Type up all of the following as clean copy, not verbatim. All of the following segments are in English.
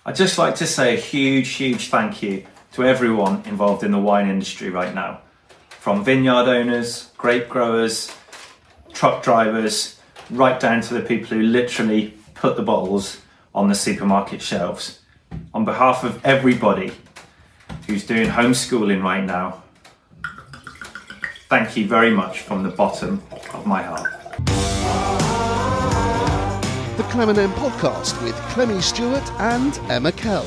I'd just like to say a huge thank you to everyone involved in the wine industry right now. From vineyard owners, grape growers, truck drivers, right down to the people who literally put the bottles on the supermarket shelves. On behalf of everybody who's doing homeschooling right now, thank you very much from the bottom of my heart. The Clem and Em podcast with Clemmy Stewart and Emma Kell.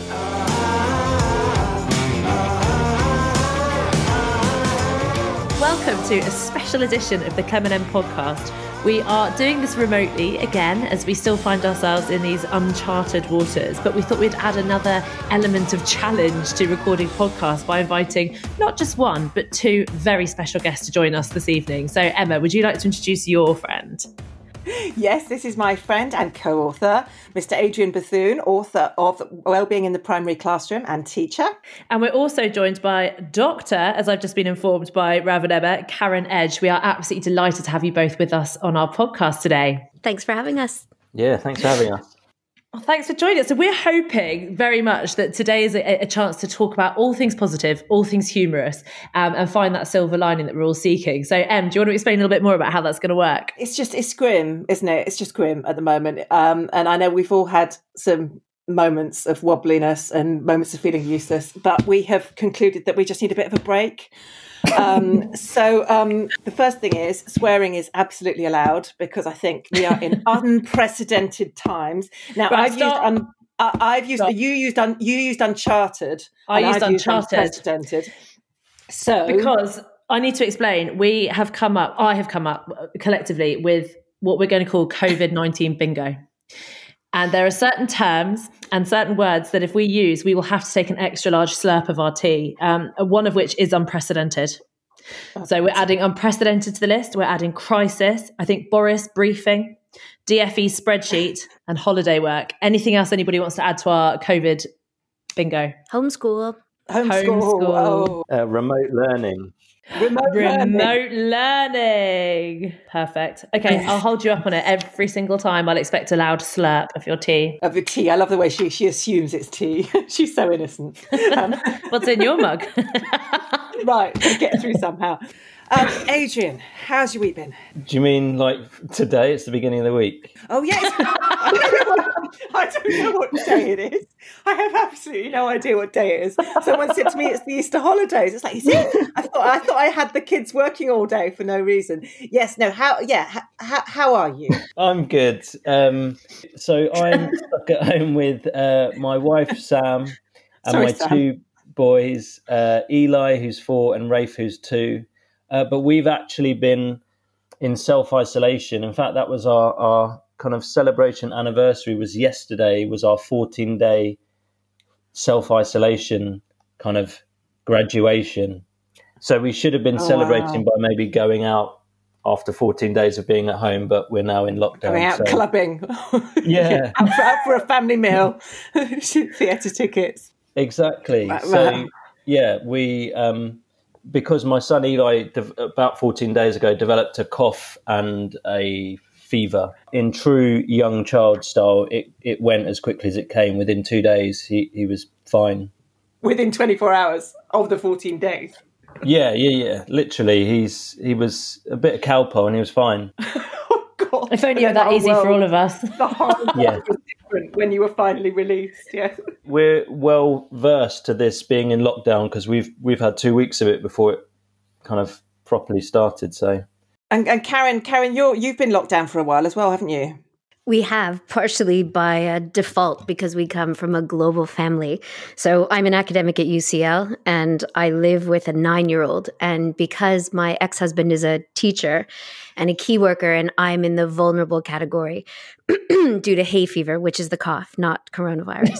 Welcome to a special edition of the Clem and Em podcast. We are doing this remotely again as we still find ourselves in these uncharted waters, but we thought we'd add another element of challenge to recording podcasts by inviting not just one, but two very special guests to join us this evening. So Emma, would you like to introduce your friend? Yes, this is my friend and co-author, Mr. Adrian Bethune, author of Wellbeing in the Primary Classroom and teacher. And we're also joined by Dr., as I've just been informed by Rav and Emma, Karen Edge. We are absolutely delighted to have you both with us on our podcast today. Thanks for having us. Yeah, thanks for having us. Well, thanks for joining us. So we're hoping very much that today is a chance to talk about all things positive, all things humorous, and find that silver lining that we're all seeking. So, Em, do you want to explain a little bit more about how that's going to work? It's grim, isn't it? It's just grim at the moment. And I know we've all had some moments of wobbliness and moments of feeling useless, but we have concluded that we just need a bit of a break. So the first thing is swearing is absolutely allowed because I think we are in unprecedented times. Now, Right, you used uncharted. I used I've uncharted. Unprecedented. So Because I need to explain, I have come up collectively with what we're going to call COVID-19 bingo. And there are certain terms and certain words that if we use, we will have to take an extra large slurp of our tea, one of which is unprecedented. So we're adding unprecedented to the list. We're adding crisis, I think Boris, briefing, DFE spreadsheet, and holiday work. Anything else anybody wants to add to our COVID bingo? Homeschool. Homeschool. Oh. Remote learning. Remote learning. Perfect. Okay, I'll hold you up on it every single time. I'll expect a loud slurp of your tea. Of the tea. I love the way she assumes it's tea. She's so innocent. What's in your mug? Right, we'll get through somehow. Adrian, how's your week been? Do you mean like today? It's the beginning of the week. Oh, yes. I don't know what day it is. I have absolutely no idea what day it is. Someone said to me it's the Easter holidays. It's like, is it? I thought I had the kids working all day for no reason. Yes, no, how are you? I'm good. So I'm stuck at home with my wife, Sam, and Sam. two boys, Eli, who's 4, and Rafe, who's 2. But we've actually been in self-isolation. In fact, that was our kind of celebration anniversary was yesterday, was our 14-day self-isolation kind of graduation. So we should have been celebrating by maybe going out after 14 days of being at home, but we're now in lockdown. Going out clubbing. Yeah. out for a family meal. Theatre tickets. Exactly. So, yeah, we... because my son Eli, about 14 days ago, developed a cough and a fever. In true young child style, it went as quickly as it came. Within 2 days, he was fine. Within 24 hours of the 14 days? Yeah. Literally, he was a bit of cowpole and he was fine. Oh, God. If only it were that easy for all of us. The whole world was different when you were finally released, yes. We're well versed to this being in lockdown because we've had 2 weeks of it before it kind of properly started. So, and Karen, you've been locked down for a while as well, haven't you? We have, partially by default, because we come from a global family. So I'm an academic at UCL, and I live with a 9-year-old. And because my ex-husband is a teacher and a key worker, and I'm in the vulnerable category due to hay fever, which is the cough, not coronavirus.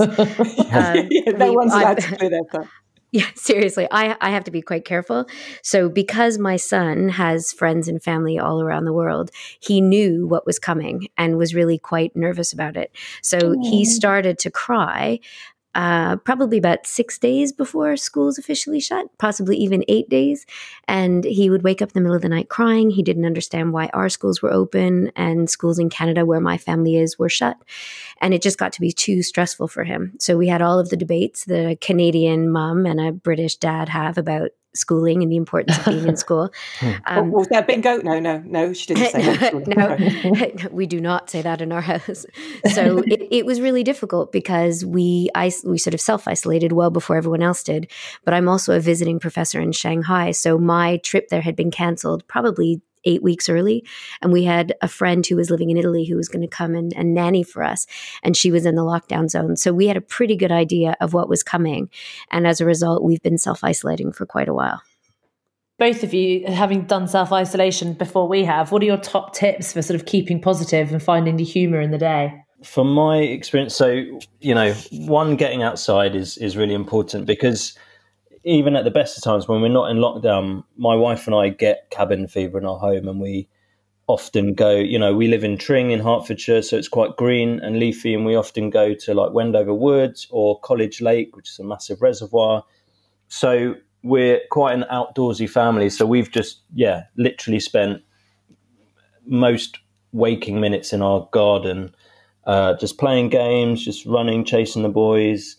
No one's allowed to do that. Yeah, seriously, I have to be quite careful. So because my son has friends and family all around the world, he knew what was coming and was really quite nervous about it. So he started to cry probably about 6 days before schools officially shut, possibly even 8 days. And he would wake up in the middle of the night crying. He didn't understand why our schools were open and schools in Canada, where my family is, were shut. And it just got to be too stressful for him. So we had all of the debates that a Canadian mum and a British dad have about schooling and the importance of being in school. Was that bingo? No, she didn't say that. No, we do not say that in our house. So it was really difficult because we sort of self-isolated well before everyone else did. But I'm also a visiting professor in Shanghai. So my trip there had been canceled probably 8 weeks early. And we had a friend who was living in Italy who was going to come and nanny for us. And she was in the lockdown zone. So we had a pretty good idea of what was coming. And as a result, we've been self-isolating for quite a while. Both of you, having done self-isolation before we have, what are your top tips for sort of keeping positive and finding the humour in the day? From my experience, so, one, getting outside is really important, because even at the best of times when we're not in lockdown, my wife and I get cabin fever in our home, and we often go, we live in Tring in Hertfordshire, so it's quite green and leafy, and we often go to like Wendover Woods or College Lake, which is a massive reservoir. So we're quite an outdoorsy family. So we've just, literally spent most waking minutes in our garden, just playing games, just running, chasing the boys.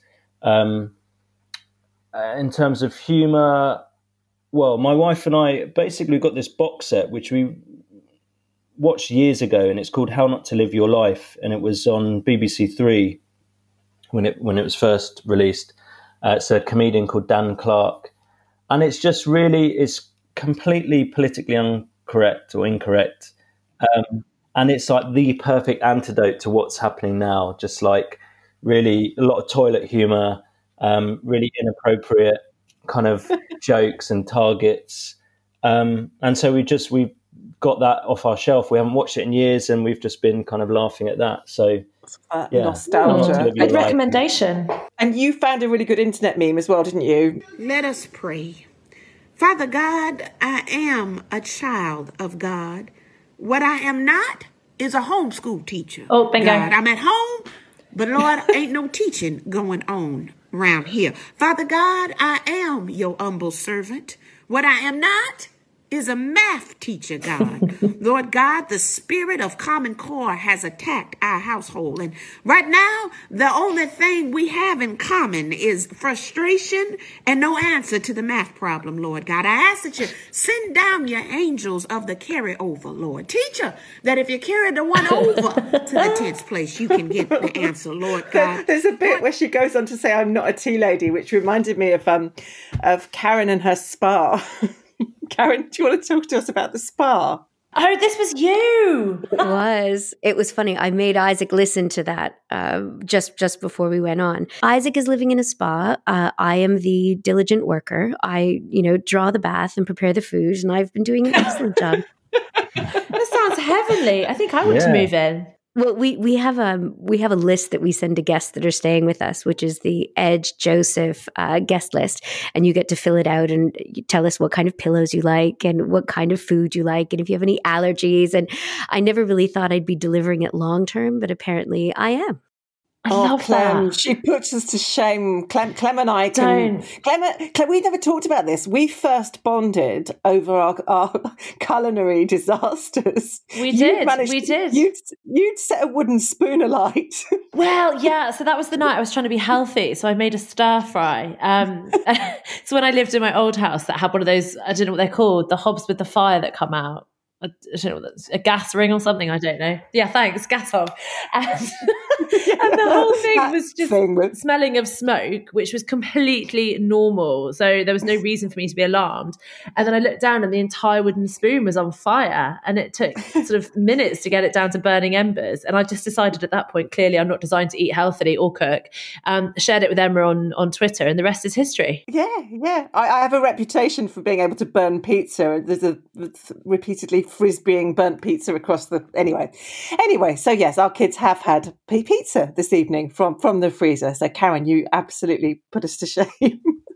In terms of humour, well, my wife and I basically got this box set which we watched years ago, and it's called How Not to Live Your Life, and it was on BBC Three when it was first released. It's a comedian called Dan Clark, and it's just it's completely politically incorrect, and it's like the perfect antidote to what's happening now. Just like really a lot of toilet humour. Really inappropriate kind of jokes and targets. And so we've got that off our shelf. We haven't watched it in years, and we've just been kind of laughing at that. So nostalgia. Good recommendation. And you found a really good internet meme as well, didn't you? Let us pray. Father God, I am a child of God. What I am not is a homeschool teacher. Oh, bingo. God, I'm at home, but Lord, ain't no teaching going on around here. Father God, I am your humble servant. What I am not is a math teacher, God. Lord God, the spirit of Common Core has attacked our household. And right now, the only thing we have in common is frustration and no answer to the math problem, Lord God. I ask that you send down your angels of the carryover, Lord. Teacher, that if you carry the one over to the 10th place, you can get the answer, Lord God. There's a bit where she goes on to say, I'm not a tea lady, which reminded me of Karen and her spa. Karen, do you want to talk to us about the spa? Oh, this was you. It was funny. I made Isaac listen to that just before we went on. Isaac is living in a spa. I am the diligent worker. I, draw the bath and prepare the food, and I've been doing an excellent job. That sounds heavenly. I think I want to move in. Well, we have a list that we send to guests that are staying with us, which is the Edge Joseph guest list, and you get to fill it out and you tell us what kind of pillows you like and what kind of food you like, and if you have any allergies. And I never really thought I'd be delivering it long term, but apparently I am. I love Clem, that. she puts us to shame. Clem and I can... Clem, we never talked about this. We first bonded over our culinary disasters. We did. You'd set a wooden spoon alight. Well, yeah. So that was the night I was trying to be healthy. So I made a stir fry. So when I lived in my old house that had one of those, I don't know what they're called, the hobs with the fire that come out. I don't know what that's, a gas ring or something, I don't know. Yeah, thanks, gas hob. And the whole thing was just smelling of smoke, which was completely normal. So there was no reason for me to be alarmed. And then I looked down and the entire wooden spoon was on fire. And it took sort of minutes to get it down to burning embers. And I just decided at that point, clearly I'm not designed to eat healthily or cook. Shared it with Emma on Twitter, and the rest is history. Yeah. I have a reputation for being able to burn pizza. There's repeatedly frisbeeing burnt pizza across the... Anyway, so yes, our kids have had pizza this evening from the freezer. So Karen, you absolutely put us to shame.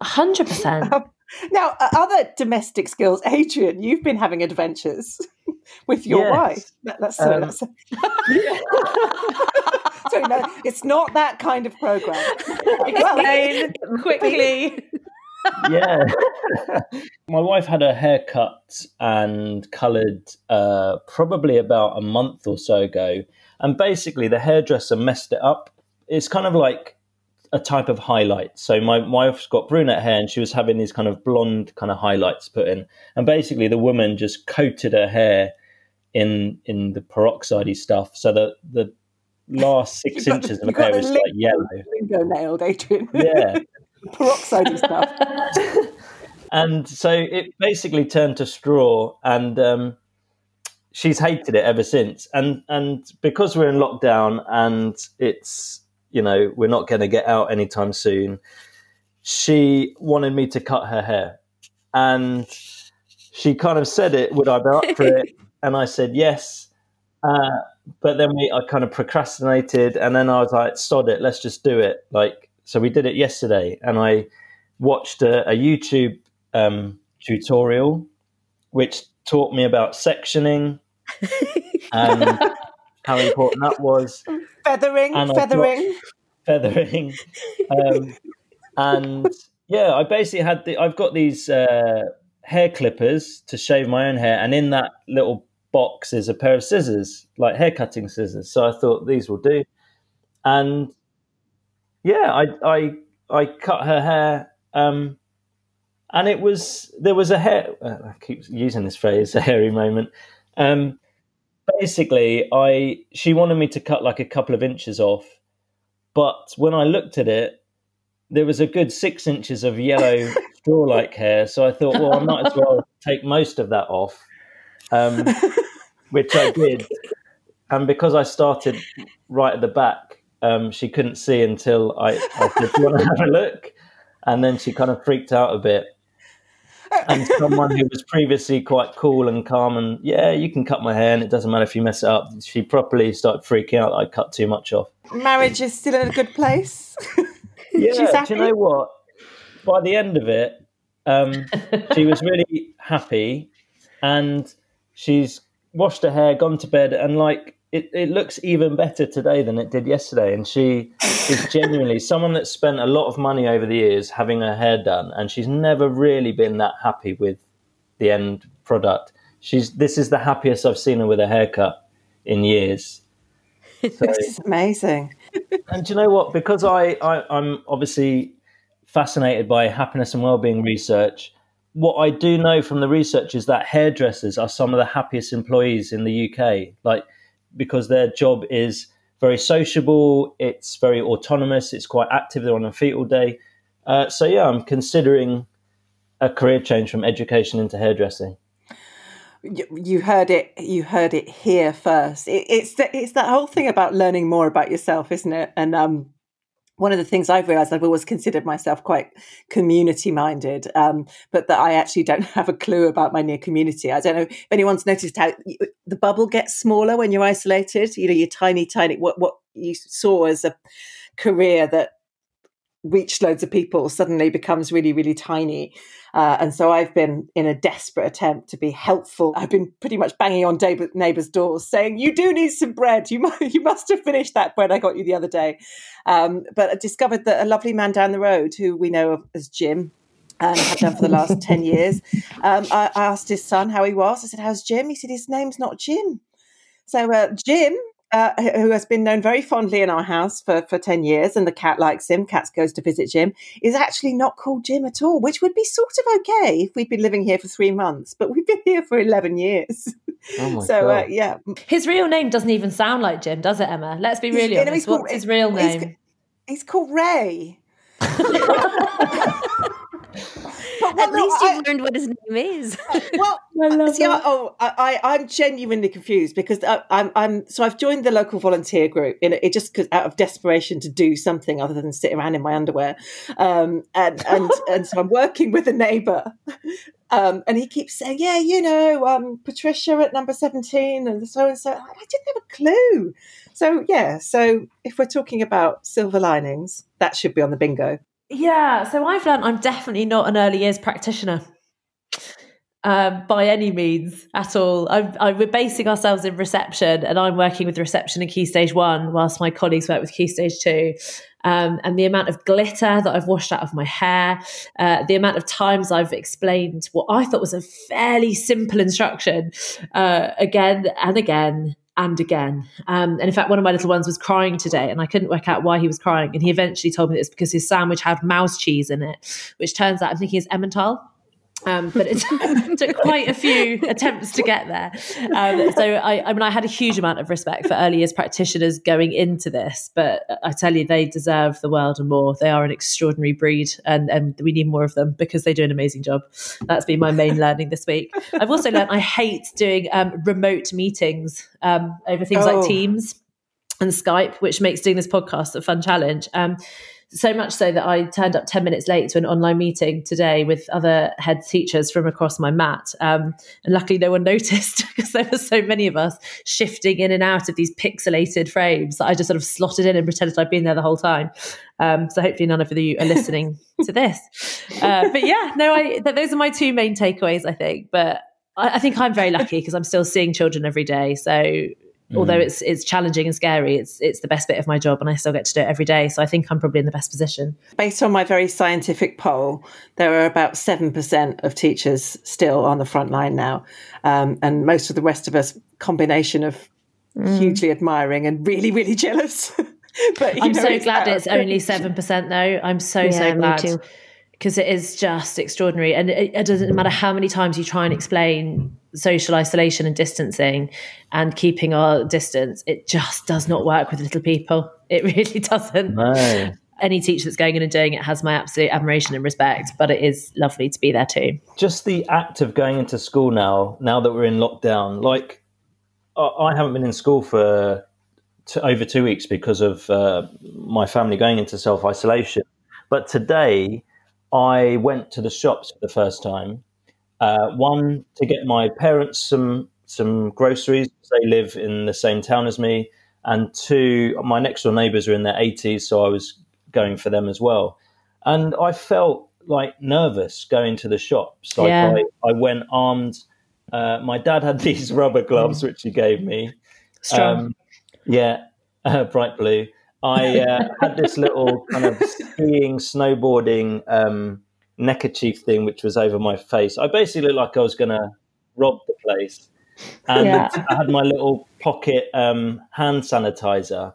100%. Now, other domestic skills. Adrian, you've been having adventures with your wife. So no, it's not that kind of program. Explain quickly. Yeah. My wife had her hair cut and coloured probably about a month or so ago. And basically the hairdresser messed it up. It's kind of like a type of highlight. So my wife's got brunette hair and she was having these kind of blonde kind of highlights put in. And basically the woman just coated her hair in the peroxide stuff. So that the last 6 inches of hair was like yellow. Lingo nailed, Adrian. Yeah. Peroxide stuff. And so it basically turned to straw, and she's hated it ever since. And because we're in lockdown and it's, we're not going to get out anytime soon, she wanted me to cut her hair. And she kind of said it, would I be up for it? And I said yes. But then I kind of procrastinated, and then I was like, sod it, let's just do it. So we did it yesterday, and I watched a YouTube tutorial which taught me about sectioning and how important that was. Feathering. And yeah, I basically I've got these hair clippers to shave my own hair, and in that little box is a pair of scissors, like hair cutting scissors. So I thought these will do. And yeah, I cut her hair, and there was a hair. I keep using this phrase, a hairy moment. Basically, she wanted me to cut like a couple of inches off, but when I looked at it, there was a good 6 inches of yellow straw-like hair. So I thought, well, I might as well take most of that off, which I did. And because I started right at the back, she couldn't see until I said, do you want to have a look? And then she kind of freaked out a bit. And someone who was previously quite cool and calm and, yeah, you can cut my hair and it doesn't matter if you mess it up, she properly started freaking out that I cut too much off. Marriage is still in a good place. Yeah, She's happy. do you know what? By the end of it, she was really happy, and she's washed her hair, gone to bed, and it looks even better today than it did yesterday. And she is genuinely someone that's spent a lot of money over the years having her hair done, and she's never really been that happy with the end product. This is the happiest I've seen her with a haircut in years. So, this is amazing. And do you know what? Because I'm obviously fascinated by happiness and well-being research, what I do know from the research is that hairdressers are some of the happiest employees in the UK, because their job is very sociable, it's very autonomous, it's quite active, they're on their feet all day. So yeah, I'm considering a career change from education into hairdressing. You heard it here first. It's that whole thing about learning more about yourself, isn't it? And one of the things I've realised, I've always considered myself quite community-minded, but that I actually don't have a clue about my near community. I don't know if anyone's noticed how the bubble gets smaller when you're isolated. You're tiny, what you saw as a career that reached loads of people suddenly becomes really, really tiny. And so I've been in a desperate attempt to be helpful. I've been pretty much banging on neighbours' doors saying, you do need some bread. You must have finished that bread I got you the other day. But I discovered that a lovely man down the road who we know as Jim, and have done for the last 10 years. I asked his son how he was. I said, how's Jim? He said, his name's not Jim. So Jim, who has been known very fondly in our house for 10 years, and the cat likes him, Cats goes to visit Jim, is actually not called Jim at all, which would be sort of okay if we'd been living here for 3 months, but we've been here for 11 years. Oh my God. Yeah. His real name doesn't even sound like Jim, does it, Emma? Let's be really honest. What's his real name? He's called Ray. At least you've learned what his name is. Well, I'm genuinely confused because I've joined the local volunteer group it just because out of desperation to do something other than sit around in my underwear, and so I'm working with a neighbour, and he keeps saying, Patricia at number 17 and so and so. I didn't have a clue. So if we're talking about silver linings, that should be on the bingo. Yeah, so I've learned I'm definitely not an early years practitioner. by any means at all. We're basing ourselves in reception, and I'm working with reception in Key Stage 1 whilst my colleagues work with Key Stage 2. And the amount of glitter that I've washed out of my hair, the amount of times I've explained what I thought was a fairly simple instruction again and again and again. And in fact, one of my little ones was crying today, and I couldn't work out why he was crying. And he eventually told me that it's because his sandwich had mouse cheese in it, which turns out I'm thinking is Emmental. But it took quite a few attempts to get there. So I had a huge amount of respect for early years practitioners going into this, but I tell you, they deserve the world and more. They are an extraordinary breed, and we need more of them because they do an amazing job. That's been my main learning this week. I've also learned I hate doing remote meetings over things like Teams and Skype, which makes doing this podcast a fun challenge. So much so that I turned up 10 minutes late to an online meeting today with other head teachers from across my mat. And luckily no one noticed because there were so many of us shifting in and out of these pixelated frames that I just sort of slotted in and pretended I'd been there the whole time. So hopefully none of you are listening to this. But yeah, no, those are my two main takeaways, I think. But I think I'm very lucky because I'm still seeing children every day. So although it's challenging and scary, it's the best bit of my job, and I still get to do it every day. So I think I'm probably in the best position. Based on my very scientific poll, there are about 7% of teachers still on the front line now. And most of the rest of us, combination of hugely admiring and really, really jealous. But I'm so glad it's only 7% though. I'm so glad. Me too. Because it is just extraordinary. And it doesn't matter how many times you try and explain social isolation and distancing and keeping our distance, it just does not work with little people. It really doesn't. No. Any teacher that's going in and doing it has my absolute admiration and respect, but it is lovely to be there too. Just the act of going into school now that we're in lockdown, like I haven't been in school for over 2 weeks because of my family going into self-isolation. But today I went to the shops for the first time. One, to get my parents some groceries. They live in the same town as me. And two, my next door neighbours are in their 80s, so I was going for them as well. And I felt like nervous going to the shops. Like I went armed. My dad had these rubber gloves, which he gave me. Strong. Bright blue. I had this little kind of skiing, snowboarding neckerchief thing, which was over my face. I basically looked like I was going to rob the place. And I had my little pocket hand sanitizer.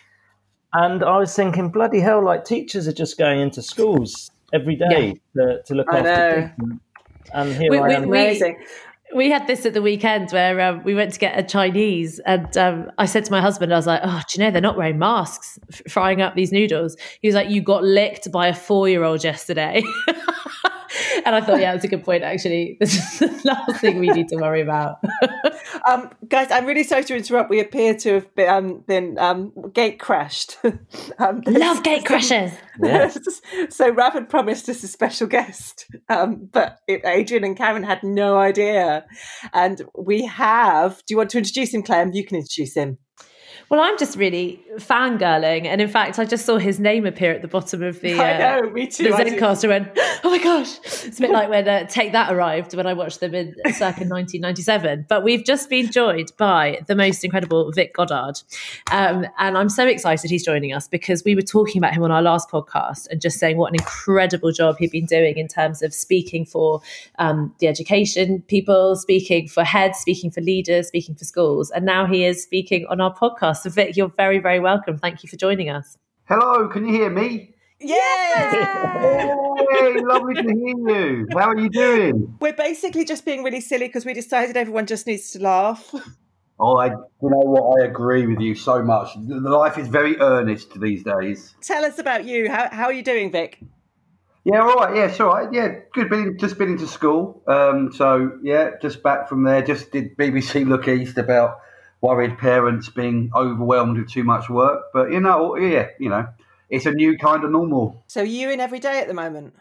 And I was thinking, bloody hell, like teachers are just going into schools every day to look after them. And here I am. Amazing. We had this at the weekend where we went to get a Chinese, and I said to my husband, I was like, oh, do you know, they're not wearing masks frying up these noodles. He was like, you got licked by a 4-year-old yesterday. And I thought, yeah, that's a good point, actually. This is the last thing we need to worry about. Guys, I'm really sorry to interrupt. We appear to have been gate crashed. Love gate crashes. Yes. So Rav had promised us a special guest, but Adrian and Karen had no idea. And we have, do you want to introduce him, Clem? You can introduce him. Well, I'm just really fangirling. And in fact, I just saw his name appear at the bottom of the I know, me too. The Zencaster, and went, oh my gosh. It's a bit like when Take That arrived when I watched them in circa 1997. But we've just been joined by the most incredible Vic Goddard. And I'm so excited he's joining us because we were talking about him on our last podcast and just saying what an incredible job he'd been doing in terms of speaking for the education people, speaking for heads, speaking for leaders, speaking for schools. And now he is speaking on our podcast. So Vic, you're very, very welcome. Thank you for joining us. Hello, can you hear me? Yes! Hey, lovely to hear you. How are you doing? We're basically just being really silly because we decided everyone just needs to laugh. Oh, you know what? I agree with you so much. The life is very earnest these days. Tell us about you. How are you doing, Vic? Yeah, all right. Yeah, it's all right. Yeah, good. Just been into school. So, yeah, just back from there. Just did BBC Look East about worried parents being overwhelmed with too much work. But, it's a new kind of normal. So you in every day at the moment?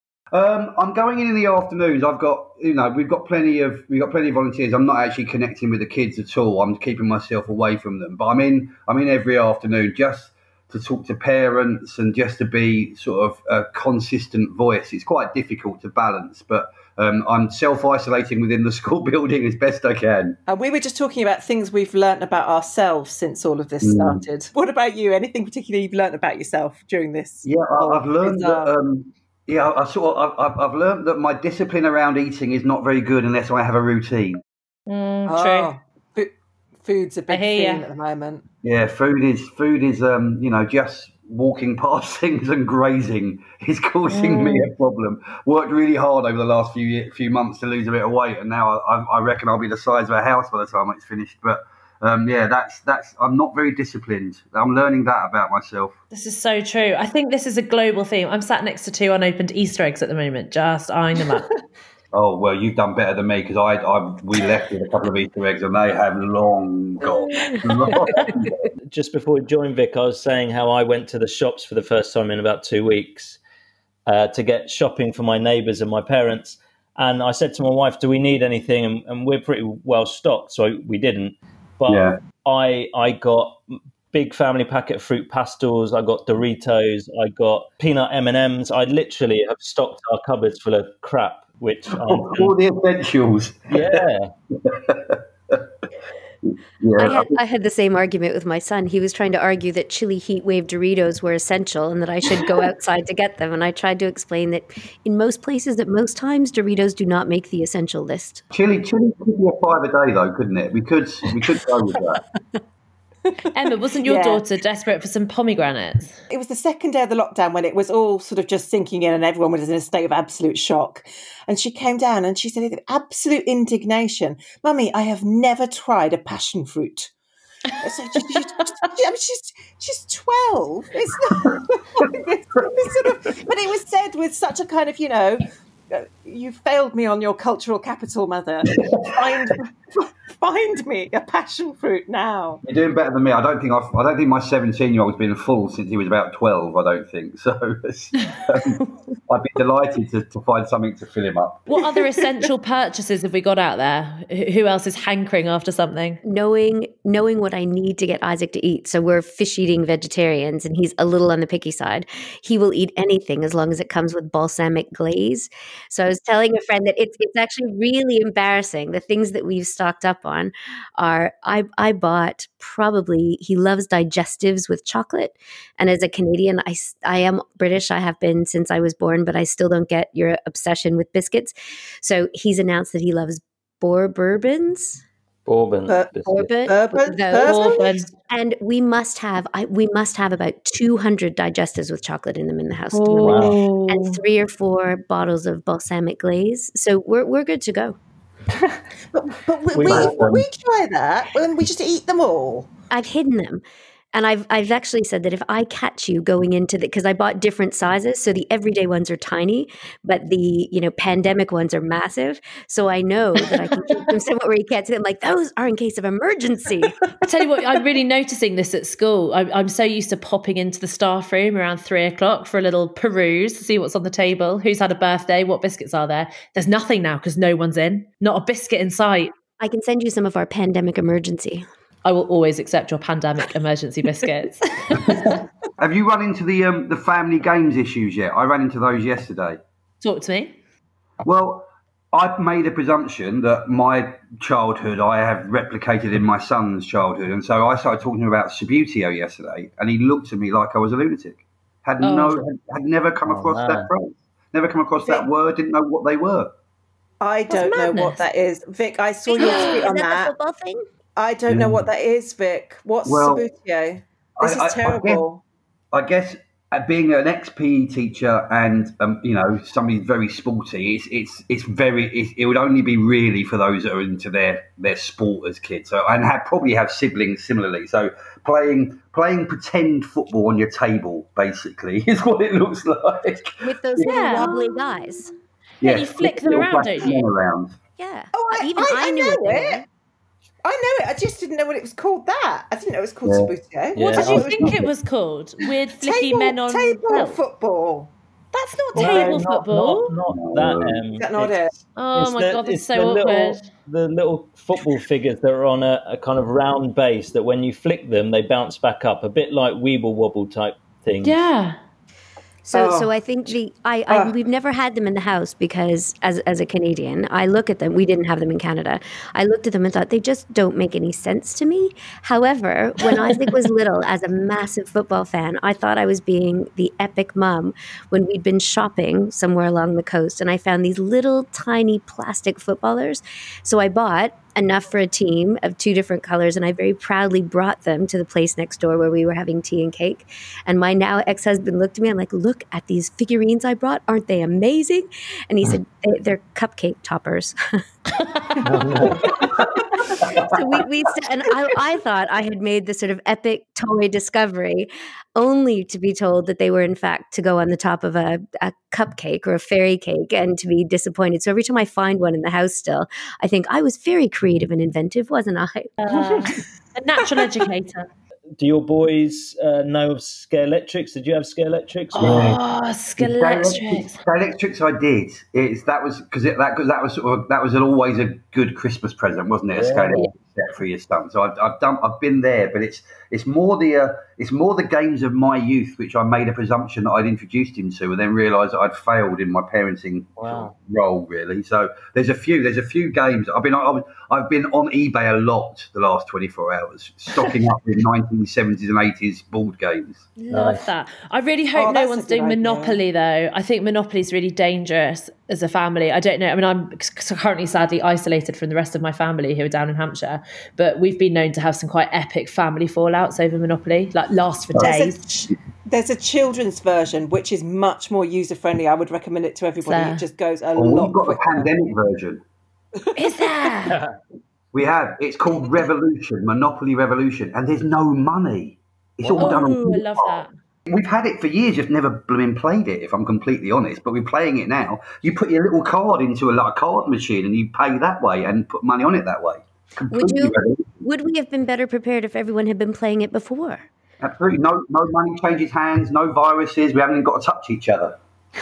I'm going in the afternoons. I've got, we've got plenty of volunteers. I'm not actually connecting with the kids at all. I'm keeping myself away from them. But I'm in every afternoon just to talk to parents and just to be sort of a consistent voice. It's quite difficult to balance, but I'm self-isolating within the school building as best I can. And we were just talking about things we've learnt about ourselves since all of this started. What about you? Anything particular you've learnt about yourself during this? Yeah, I've learned that. I've learned that my discipline around eating is not very good unless I have a routine. True. Food's a big theme at the moment. Yeah, food is just walking past things and grazing is causing me a problem. Worked really hard over the last few months to lose a bit of weight, and now I reckon I'll be the size of a house by the time it's finished. But that's I'm not very disciplined. I'm learning that about myself. This is so true. I think this is a global theme. I'm sat next to 2 unopened Easter eggs at the moment, just eyeing them up. Oh, well, you've done better than me because we left with a couple of Easter eggs and they have long gone. Just before we joined, Vic, I was saying how I went to the shops for the first time in about 2 weeks to get shopping for my neighbours and my parents. And I said to my wife, do we need anything? And we're pretty well stocked, so we didn't. But I got big family packet of fruit pastels. I got Doritos. I got peanut M&Ms. I literally have stocked our cupboards full of crap. Which all the essentials. Yeah. I had the same argument with my son. He was trying to argue that chili heat wave Doritos were essential and that I should go outside to get them. And I tried to explain that in most places, at most times, Doritos do not make the essential list. Chili could be a 5 a day, though, couldn't it? We could go with that. Emma, wasn't your daughter desperate for some pomegranates? It was the second day of the lockdown when it was all sort of just sinking in and everyone was in a state of absolute shock. And she came down and she said with absolute indignation, "Mummy, I have never tried a passion fruit." So she's 12. It's not but it was said with such a kind of, you failed me on your cultural capital, mother. Find me a passion fruit now. You're doing better than me. I don't think my 17-year-old's been full since he was about 12. I don't think so. I'd be delighted to find something to fill him up. What other essential purchases have we got out there? Who else is hankering after something? Knowing what I need to get Isaac to eat. So we're fish-eating vegetarians, and he's a little on the picky side. He will eat anything as long as it comes with balsamic glaze. So I was telling a friend that it's actually really embarrassing. The things that we've stocked up on are I bought probably, he loves digestives with chocolate, and as a Canadian I am British. I have been since I was born, but I still don't get your obsession with biscuits. So he's announced that he loves bourbons. Bourbon. And we must have about 200 digestives with chocolate in them in the house, and 3 or 4 bottles of balsamic glaze. So we're good to go. But we try that when we just eat them all. I've hidden them. And I've actually said that if I catch you going into because I bought different sizes, so the everyday ones are tiny, but the pandemic ones are massive. So I know that I can keep them somewhere where you can't see them. Like, those are in case of emergency. I tell you what, I'm really noticing this at school. I'm so used to popping into the staff room around 3:00 for a little peruse to see what's on the table, who's had a birthday, what biscuits are there. There's nothing now because no one's in, not a biscuit in sight. I can send you some of our pandemic emergency. I will always accept your pandemic emergency biscuits. Have you run into the family games issues yet? I ran into those yesterday. Talk to me. Well, I've made a presumption that my childhood I have replicated in my son's childhood. And so I started talking about Subbuteo yesterday, and he looked at me like I was a lunatic. Had never come across that phrase. Never come across that word, didn't know what they were. I don't know what that is. Vic, I saw your tweet on that. The football thing? I don't know what that is, Vic. What's Subbuteo? This is terrible. I guess being an ex-PE teacher and somebody very sporty, it would only be really for those that are into their sport as kids. So and probably have siblings similarly. So playing pretend football on your table basically is what it looks like. With those little wobbly guys. Yeah, you flick them around, don't you? Around. Yeah. Oh, I knew it. I know it. I just didn't know what it was called. I didn't know it was called Subbuteo. What did you think it was called? Weird flicky men on table football. That's not table football. Not that. Is that not it? Oh my God, that's so the awkward. The little football figures that are on a kind of round base that when you flick them, they bounce back up, a bit like Weeble Wobble type things. Yeah. So I think we've never had them in the house because as a Canadian, I look at them. We didn't have them in Canada. I looked at them and thought they just don't make any sense to me. However, when Isaac was little, as a massive football fan, I thought I was being the epic mom when we'd been shopping somewhere along the coast, and I found these little tiny plastic footballers. So I bought enough for a team of 2 different colors, and I very proudly brought them to the place next door where we were having tea and cake. And my now ex-husband looked at me, I'm like, look at these figurines I brought, aren't they amazing? And he said, they're cupcake toppers. So I thought I had made this sort of epic toy discovery, only to be told that they were in fact to go on the top of a cupcake or a fairy cake, and to be disappointed. So every time I find one in the house still, I think I was very creative and inventive, wasn't I? A natural educator. Do your boys know of Scalextrics? Did you have Scalextrics? Oh, Scalextrics. Scalextrics, I did. That was always a good Christmas present, wasn't it? A Scalextric set for your son. So I've been there, but it's more the games of my youth which I made a presumption that I'd introduced him to, and then realised that I'd failed in my parenting role. Really. So there's a few games. I've been on eBay a lot the last 24 hours, stocking up with 1970s and 80s board games. Love that. I really hope no one's doing Monopoly though. I think Monopoly is really dangerous as a family. I don't know. I mean, I'm currently sadly isolated from the rest of my family who are down in Hampshire, but we've been known to have some quite epic family fallouts over Monopoly, like last for days. There's a children's version which is much more user friendly. I would recommend it to everybody. It just goes a lot quicker. We've got the pandemic version. Is there? We have. It's called Revolution, Monopoly Revolution, and there's no money. It's all done on. I love that. We've had it for years, just never blooming played it, if I'm completely honest. But we're playing it now. You put your little card into a card machine and you pay that way and put money on it that way. Would we have been better prepared if everyone had been playing it before? Absolutely. No money changes hands, no viruses. We haven't even got to touch each other.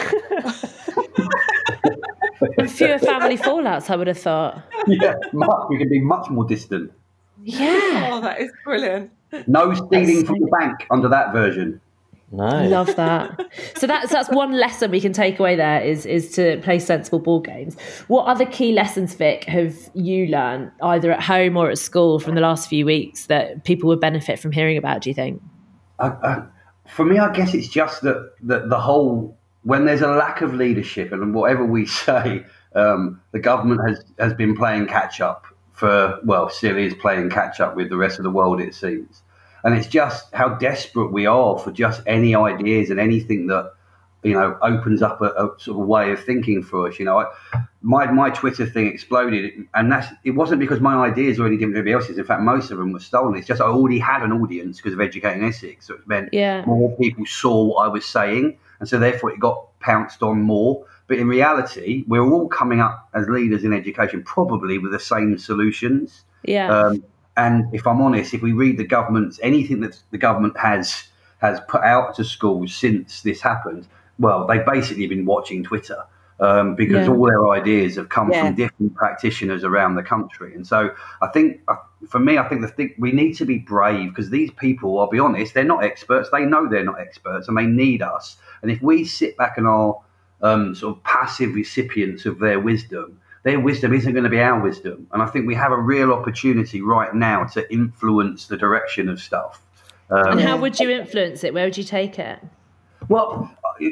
And fewer family fallouts, I would have thought. Yeah, we can be much more distant. Yeah. Oh, that is brilliant. No stealing from the bank under that version. No. I love that. So that's one lesson we can take away there is to play sensible board games. What other key lessons, Vic, have you learned either at home or at school from the last few weeks that people would benefit from hearing about, do you think? For me, I guess it's just that the whole, when there's a lack of leadership and whatever we say, the government has been playing catch up still is playing catch up with the rest of the world, it seems. And it's just how desperate we are for just any ideas and anything that, opens up a sort of way of thinking for us. My Twitter thing exploded, and it wasn't because my ideas were any different than everybody else's. In fact, most of them were stolen. It's just I already had an audience because of Educating Essex, so it meant more people saw what I was saying, and so therefore it got pounced on more. But in reality, we're all coming up as leaders in education probably with the same solutions. Yeah. And if I'm honest, if we read anything that the government has put out to schools since this happened, well, they've basically been watching Twitter because all their ideas have come from different practitioners around the country. And so I think, for me, we need to be brave because these people, I'll be honest, they're not experts. They know they're not experts and they need us. And if we sit back and are sort of passive recipients of their wisdom isn't going to be our wisdom. And I think we have a real opportunity right now to influence the direction of stuff. And how would you influence it? Where would you take it? Well,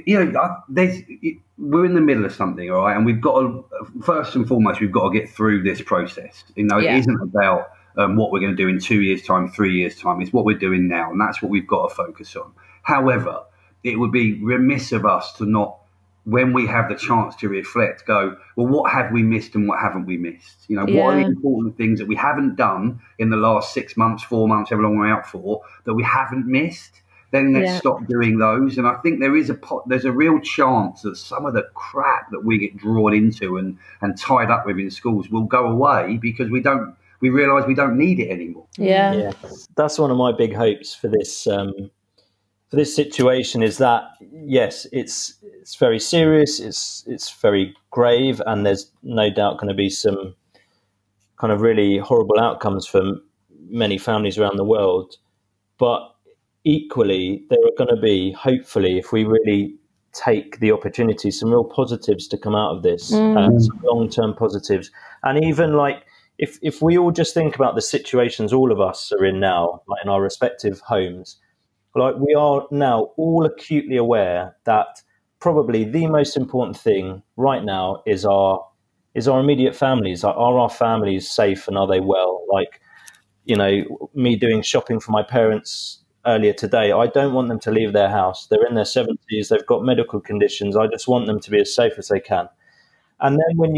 we're in the middle of something, all right? And we've got to, first and foremost, we've got to get through this process. It isn't about what we're going to do in 2 years' time, 3 years' time. It's what we're doing now. And that's what we've got to focus on. However, it would be remiss of us to not, when we have the chance to reflect, go, well, what have we missed and what haven't we missed? What are the important things that we haven't done in the last 6 months, 4 months, however long we're out for, that we haven't missed? Then let's stop doing those. And I think there's a real chance that some of the crap that we get drawn into and tied up with in schools will go away because we realise we don't need it anymore. Yeah. That's one of my big hopes for this situation is that, yes, it's it's very serious. It's very grave, and there's no doubt going to be some kind of really horrible outcomes for many families around the world. But equally, there are going to be, hopefully, if we really take the opportunity, some real positives to come out of this, some long-term positives. And even like, if we all just think about the situations all of us are in now, like in our respective homes, like we are now all acutely aware that probably the most important thing right now is our immediate families. Are our families safe and are they well? Like, you know, me doing shopping for my parents earlier today, I don't want them to leave their house. They're in their 70s, they've got medical conditions. I just want them to be as safe as they can. And then when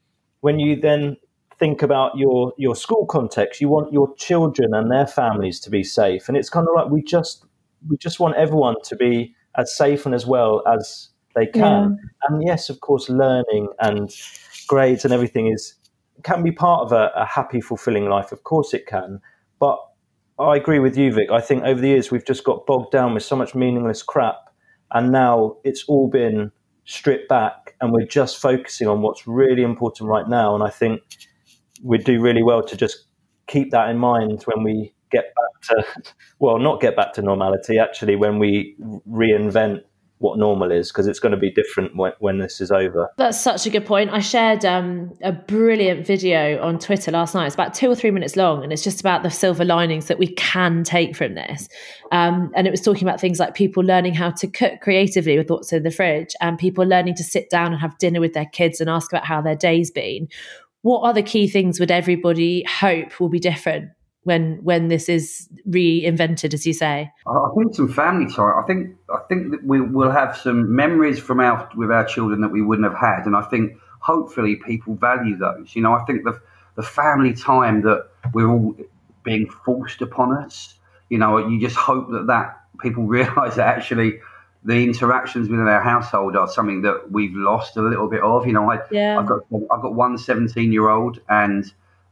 you then think about your school context, you want your children and their families to be safe. And it's kind of like we just want everyone to be as safe and as well as they can. Yeah. And yes, of course, learning and grades and everything can be part of a happy, fulfilling life. Of course it can. But I agree with you, Vic. I think over the years we've just got bogged down with so much meaningless crap. And now it's all been stripped back and we're just focusing on what's really important right now. And I think we'd do really well to just keep that in mind when we get back to, well, not get back to normality, actually, when we reinvent what normal is, because it's going to be different when this is over. That's such a good point. I shared a brilliant video on Twitter last night. It's about 2 or 3 minutes long, and it's just about the silver linings that we can take from this. And it was talking about things like people learning how to cook creatively with what's in the fridge, and people learning to sit down and have dinner with their kids and ask about how their day's been. What other key things would everybody hope will be different when this is reinvented, as you say? I think some family time. I think that we will have some memories with our children that we wouldn't have had, and I think hopefully people value those. You know, I think the family time that we're all being forced upon us. You know, you just hope that people realise that actually the interactions within our household are something that we've lost a little bit of. You know, I've got one 17-year-old, and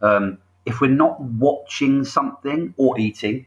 if we're not watching something or eating,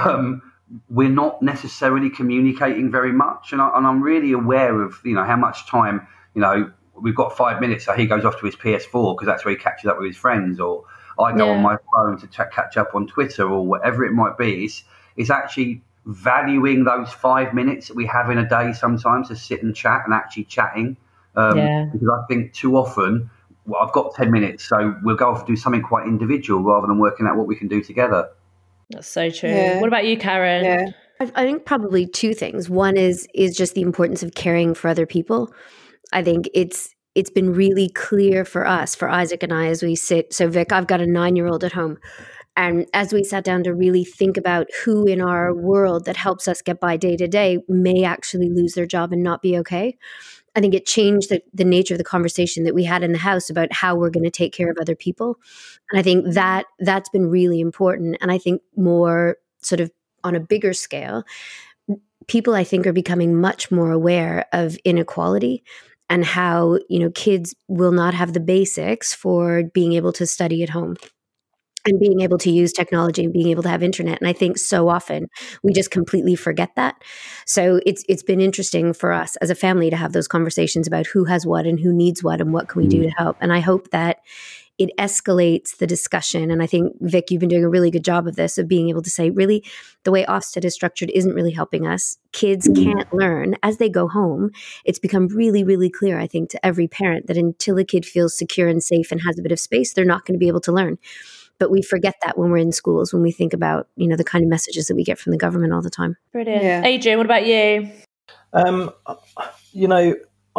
we're not necessarily communicating very much. And I'm really aware of, you know, how much time, you know, we've got 5 minutes, so he goes off to his PS4 because that's where he catches up with his friends, or I go on my phone to catch up on Twitter or whatever it might be. It's actually valuing those 5 minutes that we have in a day sometimes to sit and chat and actually chatting. Because I think too often, well, I've got 10 minutes, so we'll go off and do something quite individual rather than working out what we can do together. That's so true. Yeah. What about you, Karen? Yeah. I think probably two things. One is just the importance of caring for other people. I think it's been really clear for us, for Isaac and I, as we sit. So Vic, I've got a 9-year-old at home. And as we sat down to really think about who in our world that helps us get by day to day may actually lose their job and not be okay, I think it changed the nature of the conversation that we had in the house about how we're going to take care of other people. And I think that's been really important. And I think more sort of on a bigger scale, people I think are becoming much more aware of inequality and how, you know, kids will not have the basics for being able to study at home and being able to use technology and being able to have internet. And I think so often we just completely forget that. So it's been interesting for us as a family to have those conversations about who has what and who needs what and what can we do to help. And I hope that it escalates the discussion. And I think, Vic, you've been doing a really good job of this, of being able to say, really, the way Ofsted is structured isn't really helping us. Kids can't learn as they go home. It's become really, really clear, I think, to every parent that until a kid feels secure and safe and has a bit of space, they're not going to be able to learn. But we forget that when we're in schools, when we think about, you know, the kind of messages that we get from the government all the time. Brilliant. Yeah. Adrian, what about you? You know,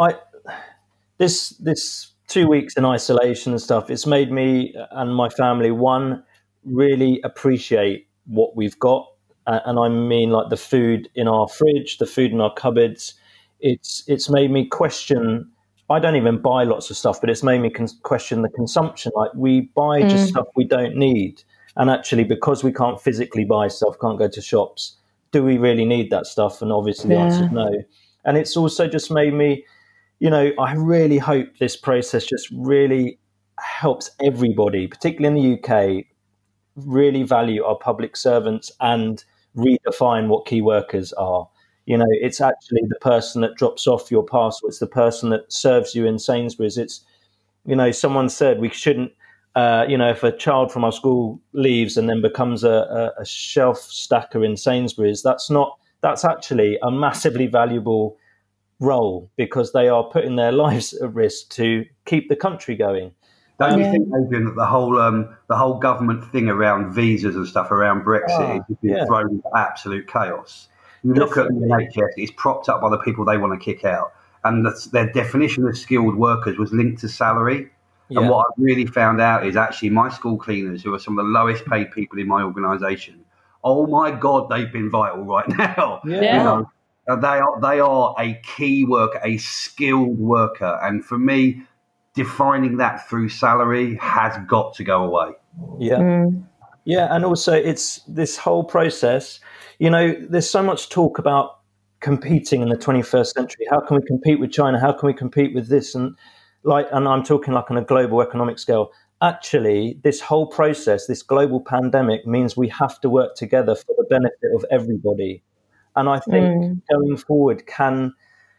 this 2 weeks in isolation and stuff, it's made me and my family, one, really appreciate what we've got. And I mean, like the food in our fridge, the food in our cupboards. It's made me question. I don't even buy lots of stuff, but it's made me question the consumption. Like we buy just stuff we don't need. And actually, because we can't physically buy stuff, can't go to shops, do we really need that stuff? And obviously the answer is no. And it's also just made me, you know, I really hope this process just really helps everybody, particularly in the UK, really value our public servants and redefine what key workers are. You know, it's actually the person that drops off your parcel. It's the person that serves you in Sainsbury's. It's, you know, someone said we shouldn't, if a child from our school leaves and then becomes a shelf stacker in Sainsbury's, that's actually a massively valuable role, because they are putting their lives at risk to keep the country going. Don't you think, Adrian, that the whole government thing around visas and stuff around Brexit is being thrown into absolute chaos? You look at the NHS; it's propped up by the people they want to kick out, and their definition of skilled workers was linked to salary. Yeah. And what I've really found out is actually my school cleaners, who are some of the lowest paid people in my organisation, oh my God, they've been vital right now. Yeah. You know, they are a key worker, a skilled worker, and for me, defining that through salary has got to go away. Yeah. Yeah, and also it's this whole process. You know, there's so much talk about competing in the 21st century. How can we compete with China? How can we compete with this? And I'm talking like on a global economic scale. Actually, this whole process, this global pandemic, means we have to work together for the benefit of everybody. And I think going forward, can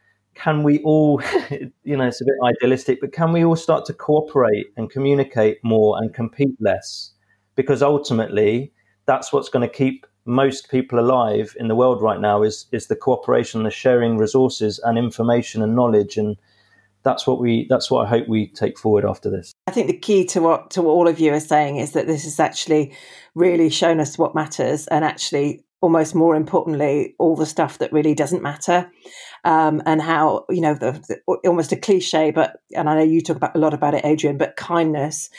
we all, you know, it's a bit idealistic, but can we all start to cooperate and communicate more and compete less? Because ultimately, that's what's going to keep most people alive in the world right now is the cooperation, the sharing resources and information and knowledge. And that's what I hope we take forward after this. I think the key to what all of you are saying is that this has actually really shown us what matters, and actually, almost more importantly, all the stuff that really doesn't matter, and how, you know, almost a cliche, and I know you talk a lot about it, Adrian, but kindness,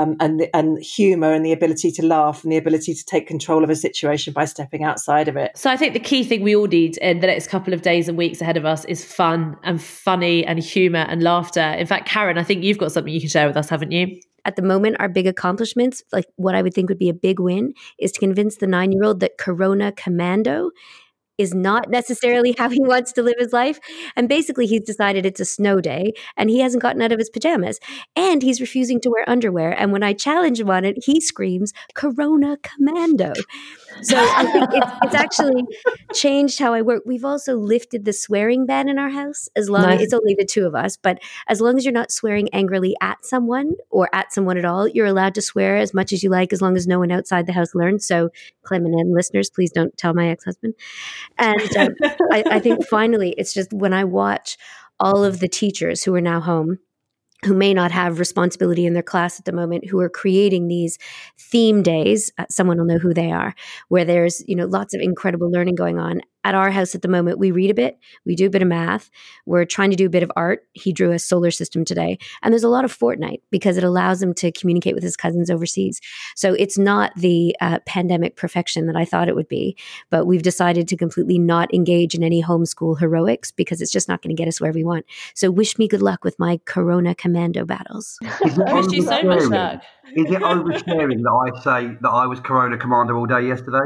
and humour, and the ability to laugh, and the ability to take control of a situation by stepping outside of it. So I think the key thing we all need in the next couple of days and weeks ahead of us is fun and funny and humour and laughter. In fact, Karen, I think you've got something you can share with us, haven't you? At the moment, our big accomplishments, like what I would think would be a big win, is to convince the 9-year-old that Corona Commando is not necessarily how he wants to live his life. And basically, he's decided it's a snow day and he hasn't gotten out of his pajamas. And he's refusing to wear underwear. And when I challenge him on it, he screams, Corona Commando. So I think it's actually changed how I work. We've also lifted the swearing ban in our house. As long as it's only the two of us, but as long as you're not swearing angrily at someone or at someone at all, you're allowed to swear as much as you like, as long as no one outside the house learns. So Clement and listeners, please don't tell my ex-husband. And I think finally, it's just when I watch all of the teachers who are now home, who may not have responsibility in their class at the moment, who are creating these theme days, someone will know who they are, where there's, you know, lots of incredible learning going on. At our house at the moment, we read a bit, we do a bit of math, we're trying to do a bit of art. He drew a solar system today. And there's a lot of Fortnite because it allows him to communicate with his cousins overseas. So it's not the pandemic perfection that I thought it would be, but we've decided to completely not engage in any homeschool heroics because it's just not going to get us where we want. So wish me good luck with my Corona Commando battles. I wish you so much luck. Is it oversharing that I say that I was Corona Commander all day yesterday?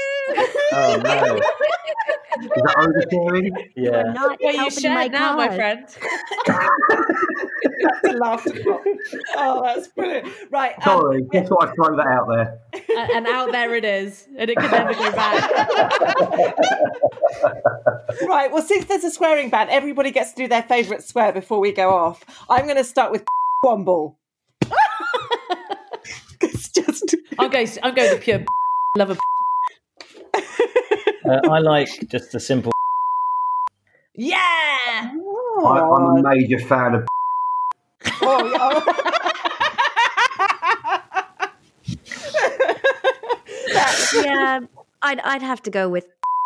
Oh, no. Is that oversharing? Yeah. Well, you shared now, my friend. That's a laughter. Oh, that's brilliant. Right. Sorry, just thought I'd throw that out there. And out there it is. And it can never go back. Right. Well, since there's a swearing ban, everybody gets to do their favourite swear before we go off. I'm going to start with Womble. It's just... I'm going to pure love of. I like just a simple. Yeah. I'm a major fan of. Yeah, I'd have to go with.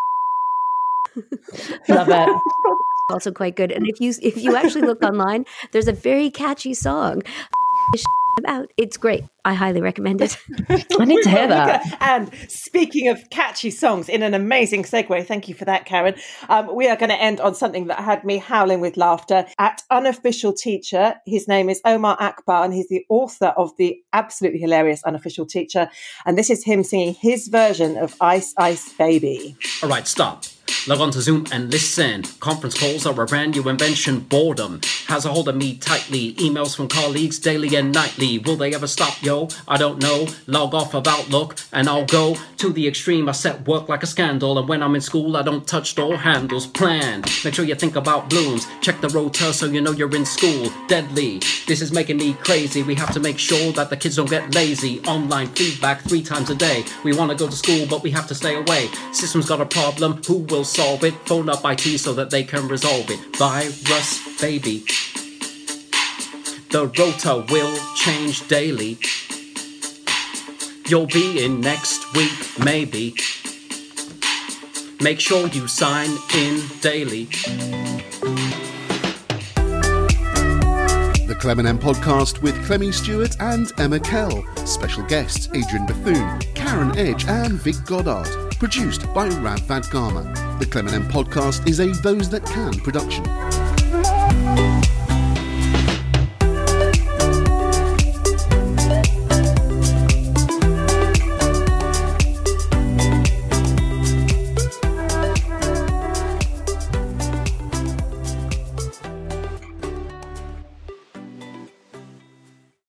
Love it. Also quite good. And if you actually look online, there's a very catchy song about. It's great. I highly recommend it. I need to hear that. And speaking of catchy songs, in an amazing segue, thank you for that, Karen. We are going to end on something that had me howling with laughter. At Unofficial Teacher, his name is Omar Akbar, and he's the author of the absolutely hilarious Unofficial Teacher. And this is him singing his version of Ice Ice Baby. All right, stop. Log on to Zoom and listen. Conference calls are a brand new invention. Boredom has a hold of me tightly. Emails from colleagues daily and nightly. Will they ever stop, yo? I don't know. Log off of Outlook and I'll go to the extreme. I set work like a scandal, and when I'm in school I don't touch door handles. Plan. Make sure you think about blooms. Check the rota so you know you're in school. Deadly. This is making me crazy. We have to make sure that the kids don't get lazy. Online feedback 3 times a day. We want to go to school but we have to stay away. System's got a problem. Who will solve it? Phone up IT so that they can resolve it. Virus, baby. The rota will change daily. You'll be in next week, maybe. Make sure you sign in daily. The Clem and Em podcast with Clemmy Stewart and Emma Kell. Special guests Adrian Bethune, Karen Edge and Vic Goddard. Produced by Rav Vadgama. The Clem and Em podcast is a Those That Can production.